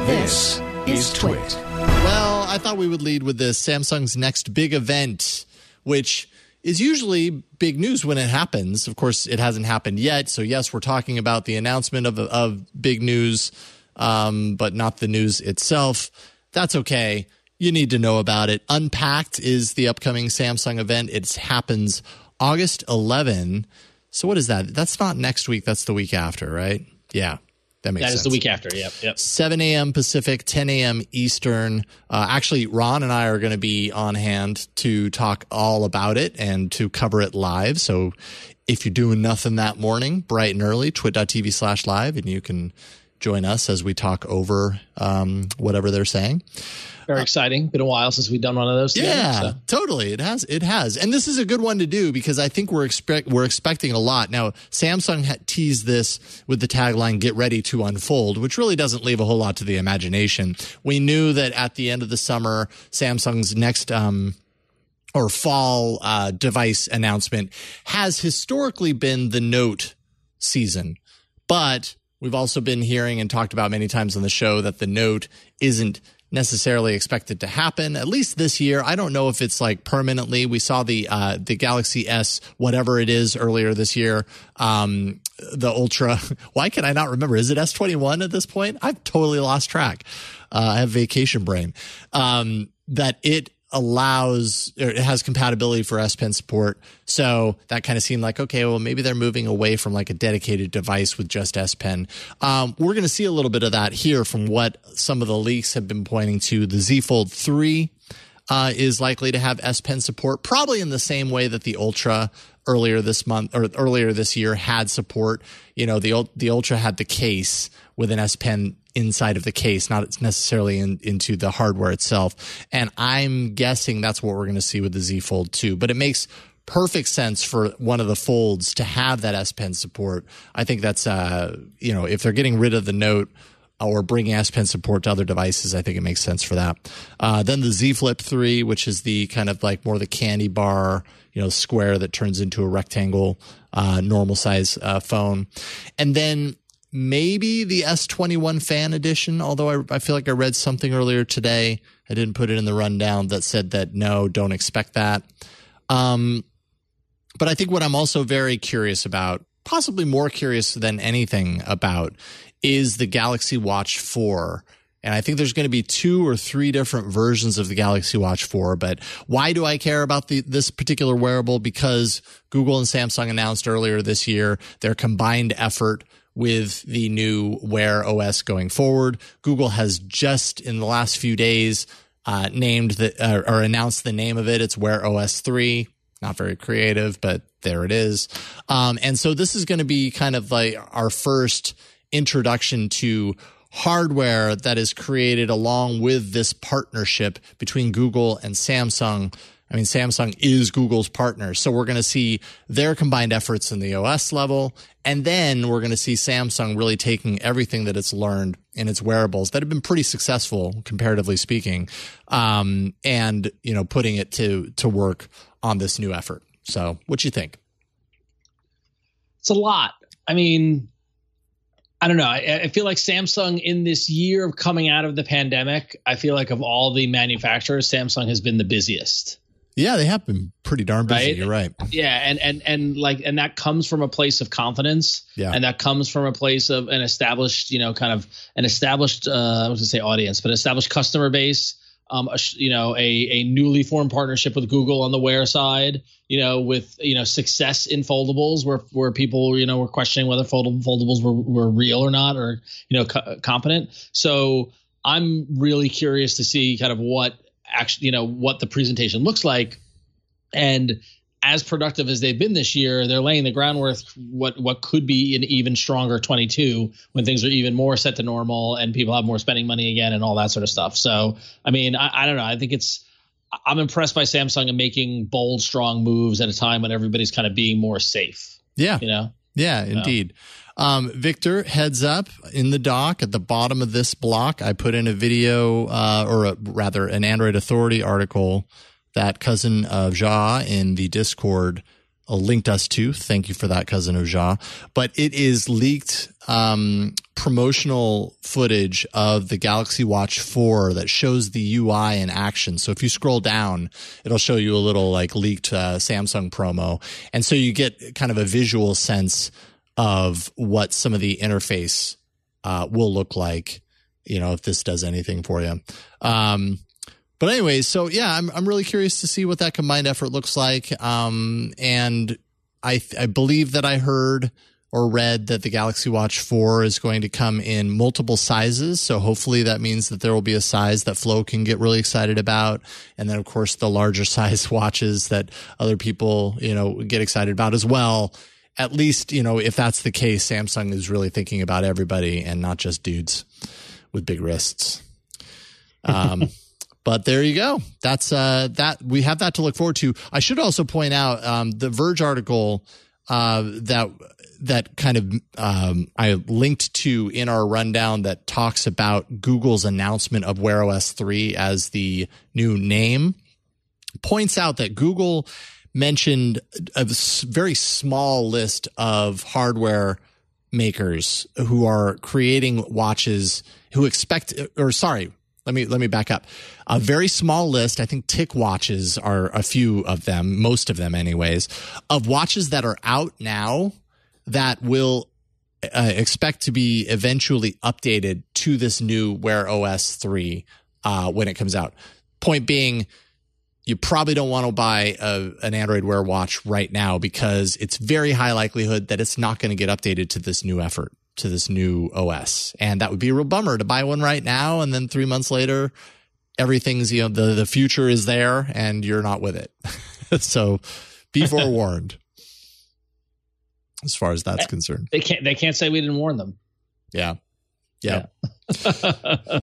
This is Twit. Well, I thought we would lead with this Samsung's next big event, which is usually big news when it happens. Of course, it hasn't happened yet. So, yes, we're talking about the announcement of big news, but not the news itself. That's okay. You need to know about it. Unpacked is the upcoming Samsung event. It happens August 11. So what is that? That's not next week. That's the week after, right? Yeah. That is the week after. Yep. 7 a.m. Pacific, 10 a.m. Eastern. Actually, Ron and I are going to be on hand to talk all about it and to cover it live. So if you're doing nothing that morning, bright and early, twit.tv/live, and you can join us as we talk over whatever they're saying. Very exciting. Been a while since we've done one of those together. Yeah, totally. It has. And this is a good one to do because I think we're expecting a lot. Now, Samsung teased this with the tagline, "Get ready to unfold," which really doesn't leave a whole lot to the imagination. We knew that at the end of the summer, Samsung's next or fall device announcement has historically been the Note season. But we've also been hearing and talked about many times on the show that the Note isn't necessarily expected to happen, at least this year. I don't know if it's like permanently. We saw the Galaxy S, whatever it is, earlier this year. The Ultra. Why can I not remember? Is it S21 at this point? I've totally lost track. I have vacation brain. That it allows, or it has compatibility for S Pen support. So that kind of seemed like, okay, well, maybe they're moving away from like a dedicated device with just S Pen. We're going to see a little bit of that here from what some of the leaks have been pointing to. The Z Fold 3 is likely to have S Pen support, probably in the same way that the Ultra earlier this month or earlier this year had support. You know, the Ultra had the case with an S Pen inside of the case, not necessarily into the hardware itself. And I'm guessing that's what we're going to see with the Z Fold 2. But it makes perfect sense for one of the folds to have that S Pen support. I think that's, if they're getting rid of the Note or bringing S Pen support to other devices, I think it makes sense for that. Then the Z Flip 3, which is the kind of like more the candy bar, square that turns into a rectangle, normal size phone. And then maybe the S21 Fan Edition, although I feel like I read something earlier today. I didn't put it in the rundown that said that, no, don't expect that. But I think what I'm also very curious about, possibly more curious than anything about, is the Galaxy Watch 4. And I think there's going to be 2 or 3 different versions of the Galaxy Watch 4. But why do I care about this particular wearable? Because Google and Samsung announced earlier this year their combined effort with the new Wear OS going forward. Google has just in the last few days announced the name of it. It's Wear OS 3. Not very creative, but there it is. And so this is going to be kind of like our first introduction to hardware that is created along with this partnership between Google and Samsung. I mean, Samsung is Google's partner. So we're going to see their combined efforts in the OS level. And then we're going to see Samsung really taking everything that it's learned in its wearables that have been pretty successful, comparatively speaking, and, putting it to work on this new effort. So what you think? It's a lot. I mean, I don't know. I feel like Samsung in this year of coming out of the pandemic, I feel like of all the manufacturers, Samsung has been the busiest. Yeah, they have been pretty darn busy. Right? You're right. Yeah, and that comes from a place of confidence. Yeah. And that comes from a place of an established, I was going to say audience, but established customer base. A newly formed partnership with Google on the Wear side, with success in foldables where people were questioning whether foldables were real or not, or competent. So I'm really curious to see kind of what actually what the presentation looks like, and as productive as they've been this year, they're laying the groundwork what could be an even stronger 22 when things are even more set to normal and people have more spending money again and all that sort of stuff. So, I mean, I don't know. I think I'm impressed by Samsung and making bold, strong moves at a time when everybody's kind of being more safe. Yeah. Yeah, indeed. Victor, heads up, in the doc at the bottom of this block, I put in a video, an Android Authority article that cousin of Ja in the Discord linked us to. Thank you for that, Cousin Ojah. But it is leaked promotional footage of the Galaxy Watch 4 that shows the UI in action. So if you scroll down, it'll show you a little like leaked Samsung promo. And so you get kind of a visual sense of what some of the interface will look like, you know, if this does anything for you. But anyways, so yeah, I'm really curious to see what that combined effort looks like. And I believe that I heard or read that the Galaxy Watch 4 is going to come in multiple sizes. So hopefully that means that there will be a size that Flo can get really excited about. And then of course the larger size watches that other people, you know, get excited about as well. At least, you know, if that's the case, Samsung is really thinking about everybody and not just dudes with big wrists. But there you go. That's that we have that to look forward to. I should also point out the Verge article that kind of I linked to in our rundown that talks about Google's announcement of Wear OS 3 as the new name, points out that Google mentioned a very small list of hardware makers who are creating watches who expect, or sorry, let me back up. A very small list, I think TicWatches are a few of them, most of them anyways, of watches that are out now that will expect to be eventually updated to this new Wear OS 3 when it comes out. Point being, you probably don't want to buy an Android Wear watch right now because it's very high likelihood that it's not going to get updated to this new effort, to this new OS. And that would be a real bummer to buy one right now. And then 3 months later, everything's, you know, the future is there and you're not with it. So be forewarned as far as that's concerned. They can't say we didn't warn them. Yeah.